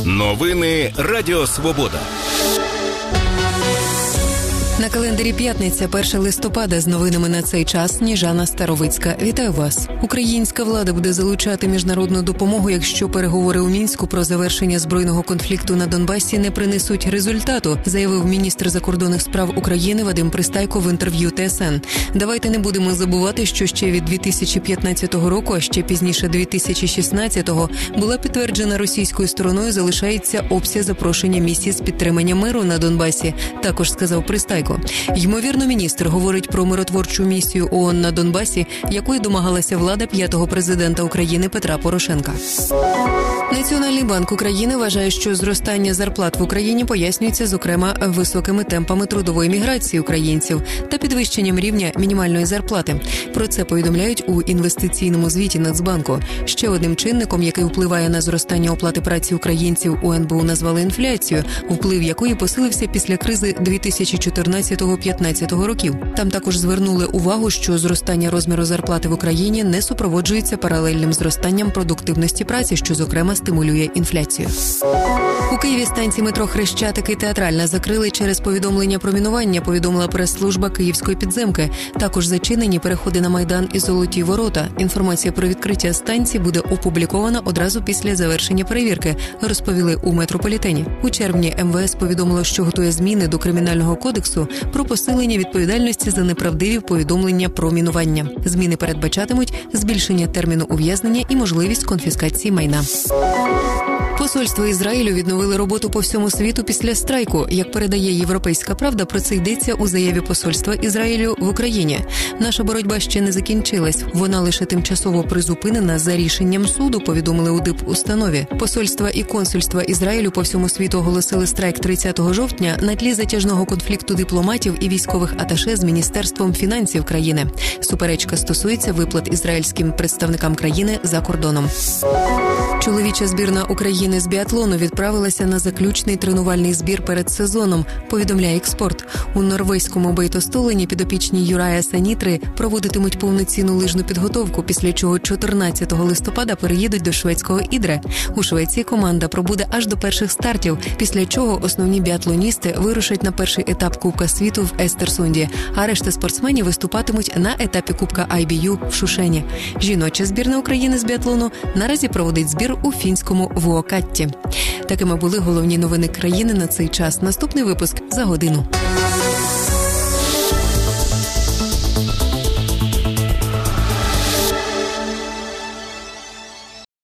Новини Радіо Свобода. На календарі п'ятниця, 1 листопада. З новинами на цей час Сніжана Старовицька. Вітаю вас. Українська влада буде залучати міжнародну допомогу, якщо переговори у Мінську про завершення збройного конфлікту на Донбасі не принесуть результату, заявив міністр закордонних справ України Вадим Пристайко в інтерв'ю ТСН. Давайте не будемо забувати, що ще від 2015 року, а ще пізніше 2016-го, була підтверджена російською стороною, залишається опція запрошення місії з підтримання миру на Донбасі, також сказав Пристайко. Ймовірно, міністр говорить про миротворчу місію ООН на Донбасі, якої домагалася влада п'ятого президента України Петра Порошенка. Національний банк України вважає, що зростання зарплат в Україні пояснюється, зокрема, високими темпами трудової міграції українців та підвищенням рівня мінімальної зарплати. Про це повідомляють у інвестиційному звіті Нацбанку. Ще одним чинником, який впливає на зростання оплати праці українців, у НБУ назвали інфляцію, вплив якої посилився після кризи 2014-2015 років. Там також звернули увагу, що зростання розміру зарплати в Україні не супроводжується паралельним зростанням продуктивності праці, що, зокрема, стимулює інфляцію. У Києві станції метро Хрещатик і Театральна закрили через повідомлення про мінування, повідомила прес-служба Київської підземки. Також зачинені переходи на Майдан і Золоті Ворота. Інформація про відкриття станцій буде опублікована одразу після завершення перевірки, розповіли у метрополітені. У червні МВС повідомило, що готує зміни до Кримінального кодексу про посилення відповідальності за неправдиві повідомлення про мінування. Зміни передбачатимуть збільшення терміну ув'язнення і можливість конфіскації майна. Посольство Ізраїлю відновили роботу по всьому світу після страйку. Як передає «Європейська правда», про це йдеться у заяві посольства Ізраїлю в Україні. Наша боротьба ще не закінчилась. Вона лише тимчасово призупинена за рішенням суду, повідомили у дипустанові. Посольства і консульства Ізраїлю по всьому світу оголосили страйк 30 жовтня на тлі затяжного конфлікту дипломатів і військових аташе з Міністерством фінансів країни. Суперечка стосується виплат ізраїльським представникам країни за кордоном. Чоловіча збірна України з біатлону відправилася на заключний тренувальний збір перед сезоном, повідомляє «Експорт». У норвезькому Бейтостолені підопічні Юрая Санітри проводитимуть повноцінну лижну підготовку, після чого 14 листопада переїдуть до шведського Ідре. У Швеції команда пробуде аж до перших стартів, після чого основні біатлоністи вирушать на перший етап Кубка світу в Естерсунді, а решта спортсменів виступатимуть на етапі Кубка IBU в Шушені. Жіноча збірна України з біатлону наразі проводить збір у фінському Вуокатті. Такими були головні новини країни на цей час. Наступний випуск за годину.